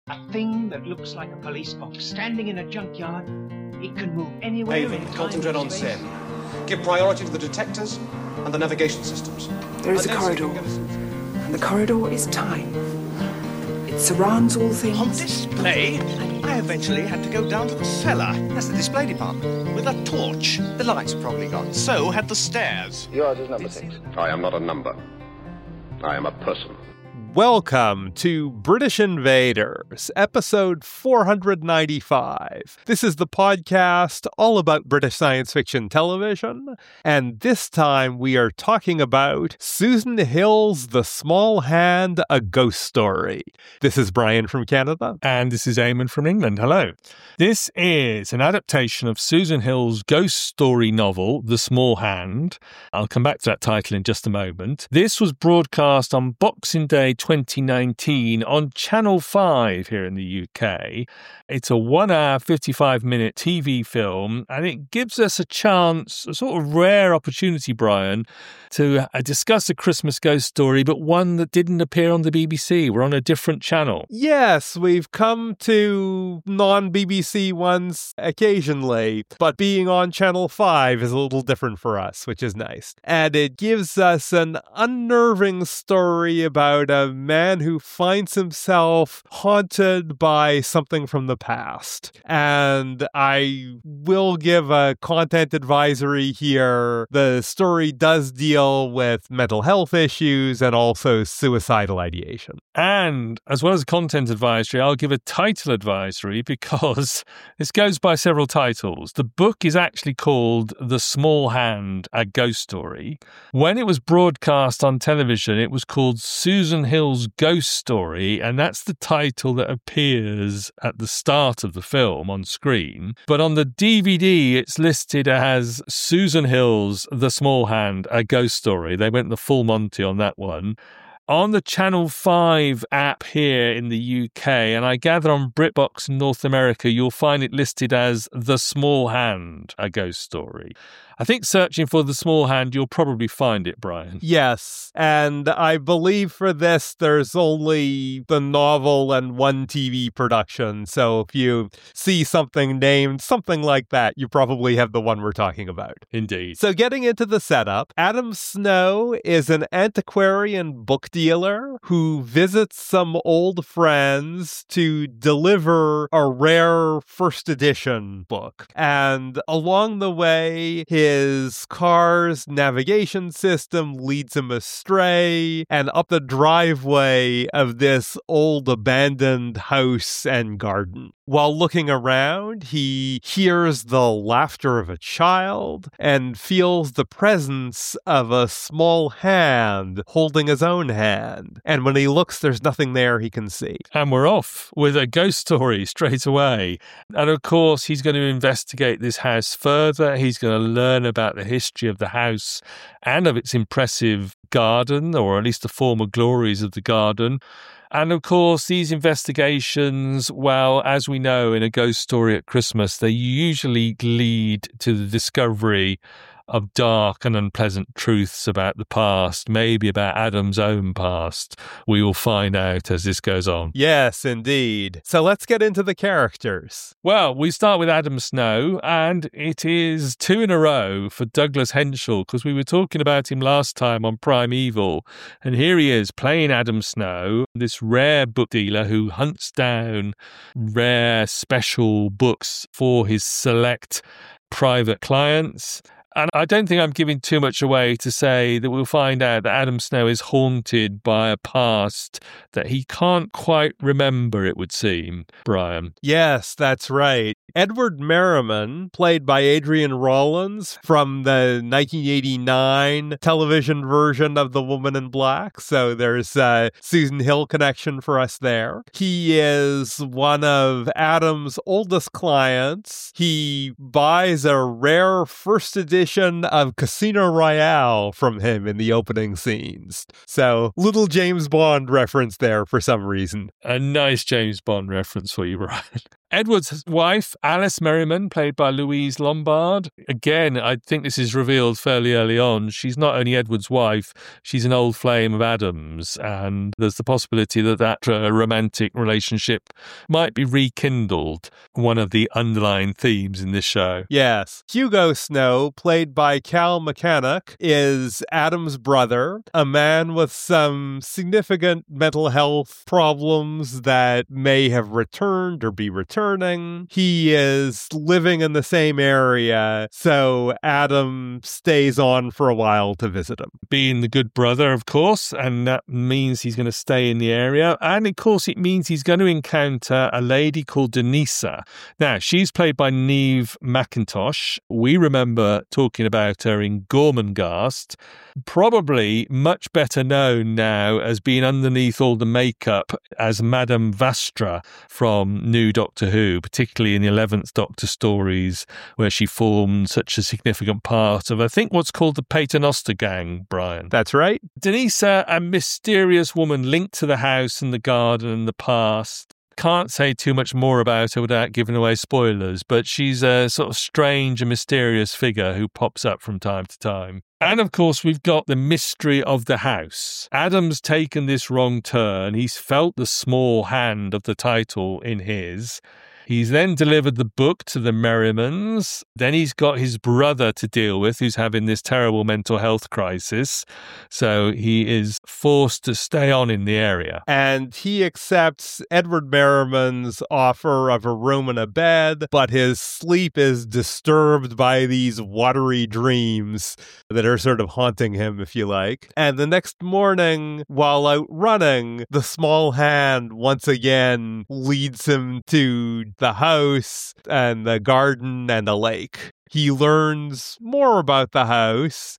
A thing that looks like a police box standing in a junkyard. It can move anywhere. Haven, concentrate on Sen. Give priority to the detectors and the navigation systems. There is a corridor, and the corridor is time. It surrounds all things. On display, I eventually had to go down to the cellar. That's the display department. With a torch. The lights are probably gone. So had the stairs. Yours is number 6. I am not a number. I am a person. Welcome to British Invaders, episode 495. This is the podcast all about British science fiction television, and this time we are talking about Susan Hill's The Small Hand, A Ghost Story. This is Brian from Canada. And this is Eamon from England. Hello. This is an adaptation of Susan Hill's ghost story novel, The Small Hand. I'll come back to that title in just a moment. This was broadcast on Boxing Day 2019 on Channel 5 here in the UK. It's a 1 hour, 55-minute TV film, and it gives us a chance, a sort of rare opportunity, Brian, to discuss a Christmas ghost story, but one that didn't appear on the BBC. We're on a different channel. Yes, we've come to non-BBC ones occasionally, but being on Channel 5 is a little different for us, which is nice. And it gives us an unnerving story about a man who finds himself haunted by something from the past. And I will give a content advisory here. The story does deal with mental health issues and also suicidal ideation. And as well as content advisory, I'll give a title advisory because this goes by several titles. The book is actually called The Small Hand, A Ghost Story. When it was broadcast on television, it was called Susan Hill's Ghost Story, and that's the title that appears at the start of the film on screen. But on the DVD, it's listed as Susan Hill's The Small Hand, A Ghost Story. They went the full Monty on that one. On the Channel 5 app here in the UK, and I gather on BritBox in North America, you'll find it listed as The Small Hand, A Ghost Story. I think searching for The Small Hand, you'll probably find it, Brian. Yes, and I believe for this, there's only the novel and one TV production. So if you see something named something like that, you probably have the one we're talking about. Indeed. So getting into the setup, Adam Snow is an antiquarian book dealer who visits some old friends to deliver a rare first edition book. And along the way, his car's navigation system leads him astray and up the driveway of this old abandoned house and garden. While looking around, he hears the laughter of a child and feels the presence of a small hand holding his own hand. And when he looks, there's nothing there he can see. And we're off with a ghost story straight away. And of course, he's going to investigate this house further. He's going to learn about the history of the house and of its impressive garden, or at least the former glories of the garden. And of course, these investigations, well, as we know in a ghost story at Christmas, they usually lead to the discovery of dark and unpleasant truths about the past, maybe about Adam's own past. We will find out as this goes on. Yes, indeed. So let's get into the characters. Well, we start with Adam Snow, and it is 2 in a row for Douglas Henshall, because we were talking about him last time on Primeval, and here he is playing Adam Snow, this rare book dealer who hunts down rare special books for his select private clients. And I don't think I'm giving too much away to say that we'll find out that Adam Snow is haunted by a past that he can't quite remember, it would seem, Brian. Yes, that's right. Edward Merriman, played by Adrian Rollins from the 1989 television version of The Woman in Black. So there's a Susan Hill connection for us there. He is one of Adam's oldest clients. He buys a rare first edition of Casino Royale from him in the opening scenes. So little James Bond reference there for some reason. A nice James Bond reference for you, Brian. Edward's wife, Alice Merriman, played by Louise Lombard. Again, I think this is revealed fairly early on. She's not only Edward's wife, she's an old flame of Adam's, and there's the possibility that romantic relationship might be rekindled, one of the underlying themes in this show. Yes. Hugo Snow, played by Cal McCannock, is Adam's brother, a man with some significant mental health problems that may have returned or be returning. He is living in the same area, so Adam stays on for a while to visit him. Being the good brother, of course, and that means he's going to stay in the area. And of course, it means he's going to encounter a lady called Denisa. Now, she's played by Niamh McIntosh. We remember talking about her in Gormenghast, probably much better known now as being underneath all the makeup as Madame Vastra from New Doctor Who, particularly in the 11th Doctor stories, where she formed such a significant part of, I think, what's called the Paternoster Gang, Brian. That's right. Denisa, a mysterious woman linked to the house and the garden in the past. Can't say too much more about her without giving away spoilers, but she's a sort of strange and mysterious figure who pops up from time to time. And of course, we've got the mystery of the house. Adam's taken this wrong turn. He's felt the small hand of the title in his. He's then delivered the book to the Merrimans. Then he's got his brother to deal with, who's having this terrible mental health crisis. So he is forced to stay on in the area. And he accepts Edward Merriman's offer of a room and a bed, but his sleep is disturbed by these watery dreams that are sort of haunting him, if you like. And the next morning, while out running, the small hand once again leads him to the house and the garden and the lake. He learns more about the house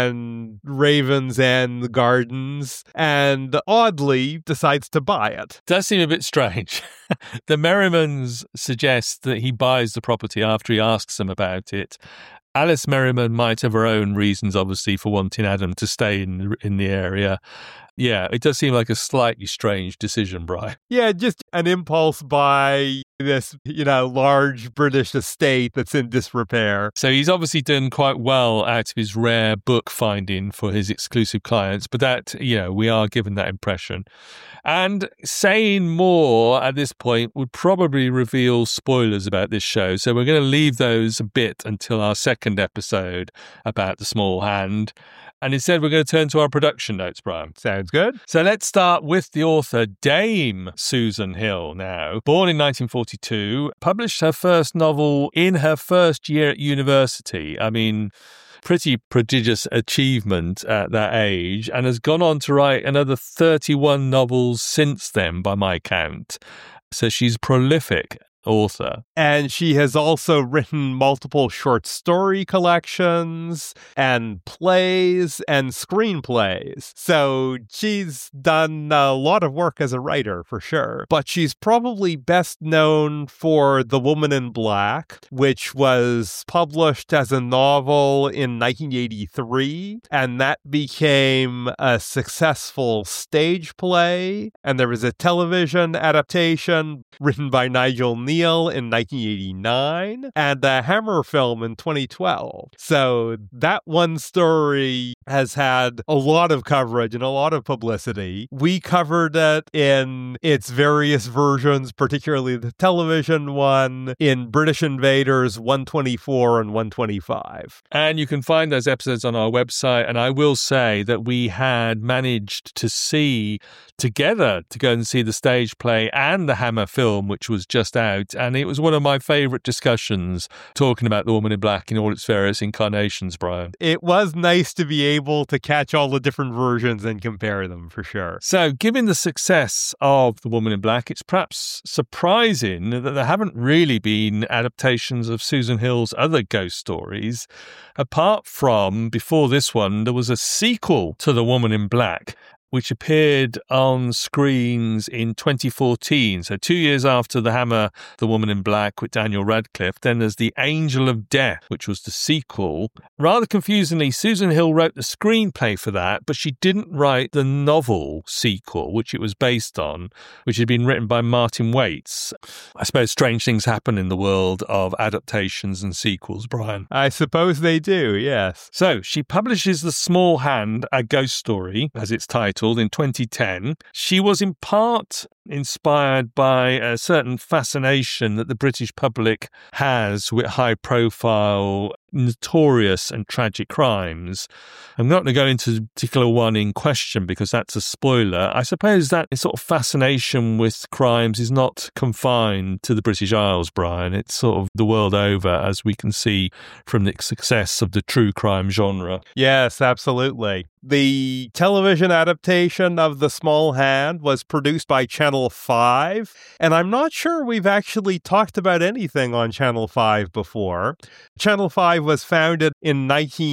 and Ravens and the gardens and oddly decides to buy it. Does seem a bit strange. The Merrimans suggest that he buys the property after he asks them about it. Alice Merriman might have her own reasons, obviously, for wanting Adam to stay in the area. Yeah, it does seem like a slightly strange decision, Brian. Yeah, just an impulse by this, large British estate that's in disrepair. So he's obviously done quite well out of his rare book finding for his exclusive clients, but that, we are given that impression. And saying more at this point would probably reveal spoilers about this show. So we're going to leave those a bit until our second episode about the small hand. And instead, we're going to turn to our production notes, Brian. Sounds good. So let's start with the author, Dame Susan Hill now. Born in 1942, published her first novel in her first year at university. I mean, pretty prodigious achievement at that age, and has gone on to write another 31 novels since then, by my count. So she's prolific author. And she has also written multiple short story collections and plays and screenplays. So she's done a lot of work as a writer, for sure. But she's probably best known for The Woman in Black, which was published as a novel in 1983. And that became a successful stage play. And there was a television adaptation written by Nigel Neal in 1989 and a Hammer film in 2012. So that one story has had a lot of coverage and a lot of publicity. We covered it in its various versions, particularly the television one, in British Invaders 124 and 125. And you can find those episodes on our website. And I will say that we had managed to see together to go and see the stage play and the Hammer film, which was just out. And it was one of my favourite discussions, talking about The Woman in Black in all its various incarnations, Brian. It was nice to be able to catch all the different versions and compare them, for sure. So, given the success of The Woman in Black, it's perhaps surprising that there haven't really been adaptations of Susan Hill's other ghost stories. Apart from, before this one, there was a sequel to The Woman in Black. which appeared on screens in 2014. So 2 years after The Hammer, The Woman in Black with Daniel Radcliffe. Then there's The Angel of Death, which was the sequel. Rather confusingly, Susan Hill wrote the screenplay for that, but she didn't write the novel sequel, which it was based on, which had been written by Martin Waits. I suppose strange things happen in the world of adaptations and sequels, Brian. I suppose they do, yes. So she publishes The Small Hand, a ghost story, as it's titled, in 2010. She was in part inspired by a certain fascination that the British public has with high-profile, notorious and tragic crimes. I'm not going to go into the particular one in question because that's a spoiler. I suppose that sort of fascination with crimes is not confined to the British Isles, Brian. It's sort of the world over, as we can see from the success of the true crime genre. Yes, absolutely. The television adaptation of The Small Hand was produced by Channel 5, and I'm not sure we've actually talked about anything on Channel 5 before. Channel 5 was founded in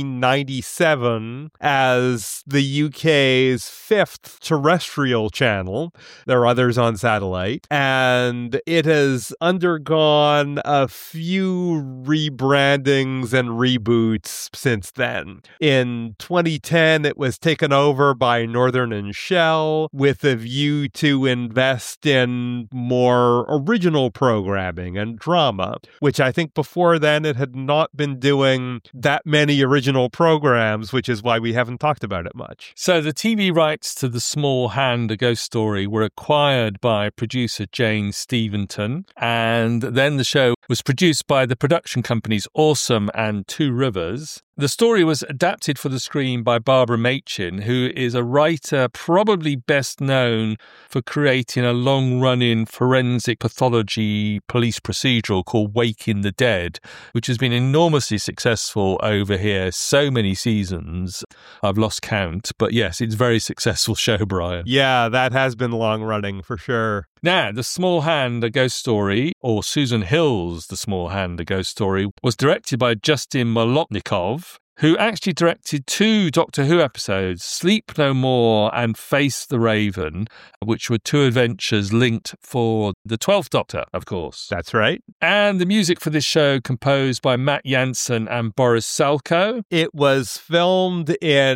1997 as the UK's fifth terrestrial channel. There are others on satellite, and it has undergone a few rebrandings and reboots since then. In 2010, it was taken over by Northern and Shell with a view to invest in more original programming and drama, which I think before then it had not been doing that many original programs, which is why we haven't talked about it much. So the TV rights to The Small Hand, a ghost story, were acquired by producer Jane Steventon, and then the show was produced by the production companies Awesome and Two Rivers. The story was adapted for the screen by Barbara Machin, who is a writer probably best known for creating a long-running forensic pathology police procedural called Waking the Dead, which has been enormously successful over here. So many seasons, I've lost count. But yes, it's a very successful show, Brian. Yeah, that has been long-running for sure. Now, The Small Hand, a Ghost Story, or Susan Hill's The Small Hand, a Ghost Story, was directed by Justin Molotnikov, who actually directed 2 Doctor Who episodes, Sleep No More and Face the Raven, which were 2 adventures linked for the 12th Doctor, of course. That's right. And the music for this show composed by Matt Jansen and Boris Salko. It was filmed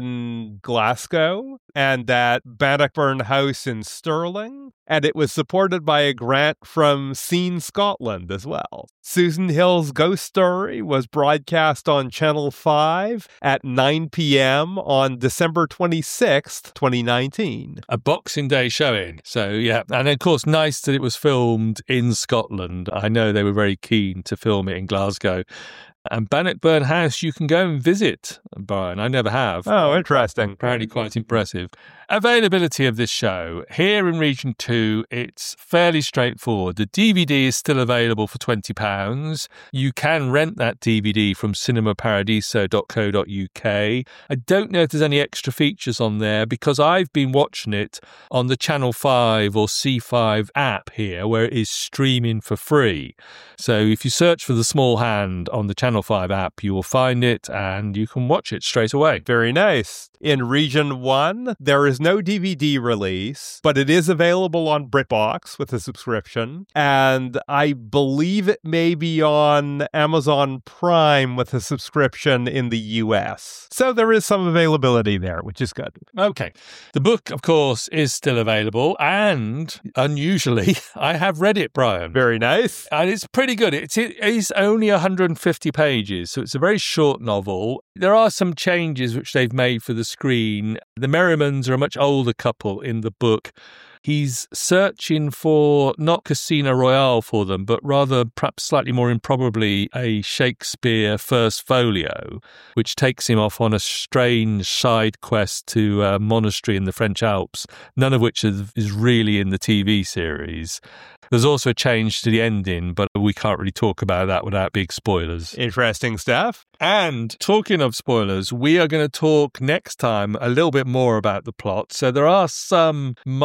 in Glasgow and at Bannockburn House in Stirling, and it was supported by a grant from Scene Scotland as well. Susan Hill's Ghost Story was broadcast on Channel 5 at 9 p.m. on December 26th, 2019. A Boxing Day showing. So, yeah. And, of course, nice that it was filmed in Scotland. I know they were very keen to film it in Glasgow. And Bannockburn House, you can go and visit, Brian. I never have. Oh, interesting. Apparently quite impressive. Availability of this show. Here in Region 2, it's fairly straightforward. The DVD is still available for £20. You can rent that DVD from cinemaparadiso.co.uk. I don't know if there's any extra features on there because I've been watching it on the Channel 5 or C5 app here where it is streaming for free. So if you search for The Small Hand on the Channel 5 app, you will find it and you can watch it straight away. Very nice. In Region 1, there is no DVD release, but it is available on BritBox with a subscription, and I believe it may be on Amazon Prime with a subscription in the US. So there is some availability there, which is good. Okay. The book, of course, is still available, and unusually, I have read it, Brian. Very nice. And it's pretty good. It is only 150 pages, so it's a very short novel. There are some changes which they've made for the screen. The Merrimans are a much older couple in the book. He's searching for not Casino Royale for them, but rather perhaps slightly more improbably a Shakespeare First Folio, which takes him off on a strange side quest to a monastery in the French Alps, none of which is really in the TV series. There's also a change to the ending, but we can't really talk about that without big spoilers. Interesting stuff. And talking of spoilers, we are going to talk next time a little bit more about the plot. So there are some minor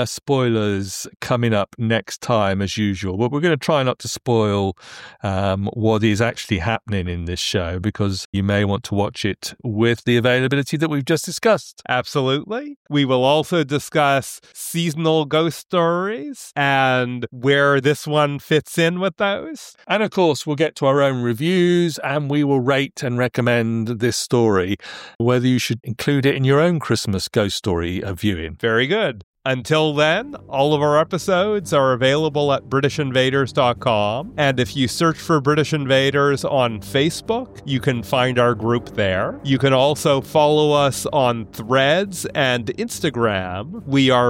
spoilers coming up next time as usual, but we're going to try not to spoil what is actually happening in this show, because you may want to watch it with the availability that we've just discussed. Absolutely. We will also discuss seasonal ghost stories and where this one fits in with those. And of course, we'll get to our own reviews and we will rate and recommend this story, whether you should include it in your own Christmas ghost story viewing. Very good. Until then, all of our episodes are available at BritishInvaders.com. And if you search for British Invaders on Facebook, you can find our group there. You can also follow us on Threads and Instagram. We are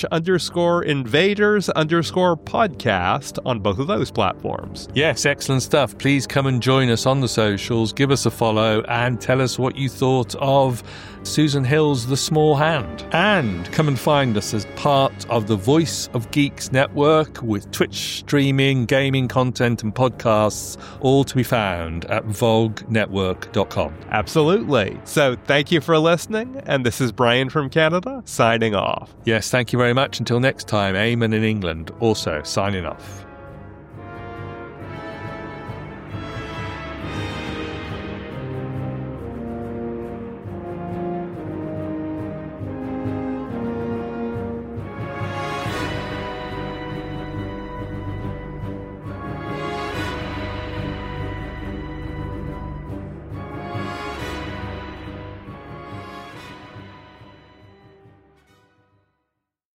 British_Invaders_podcast on both of those platforms. Yes, excellent stuff. Please come and join us on the socials, give us a follow, and tell us what you thought of Susan Hill's The Small Hand. And come and find us as part of the Voice of Geeks network, with Twitch streaming, gaming content and podcasts, all to be found at vognetwork.com. Absolutely. So thank you for listening, and this is Brian from Canada, signing off. Yes, thank you very much. Until next time, Eamon in England, also signing off.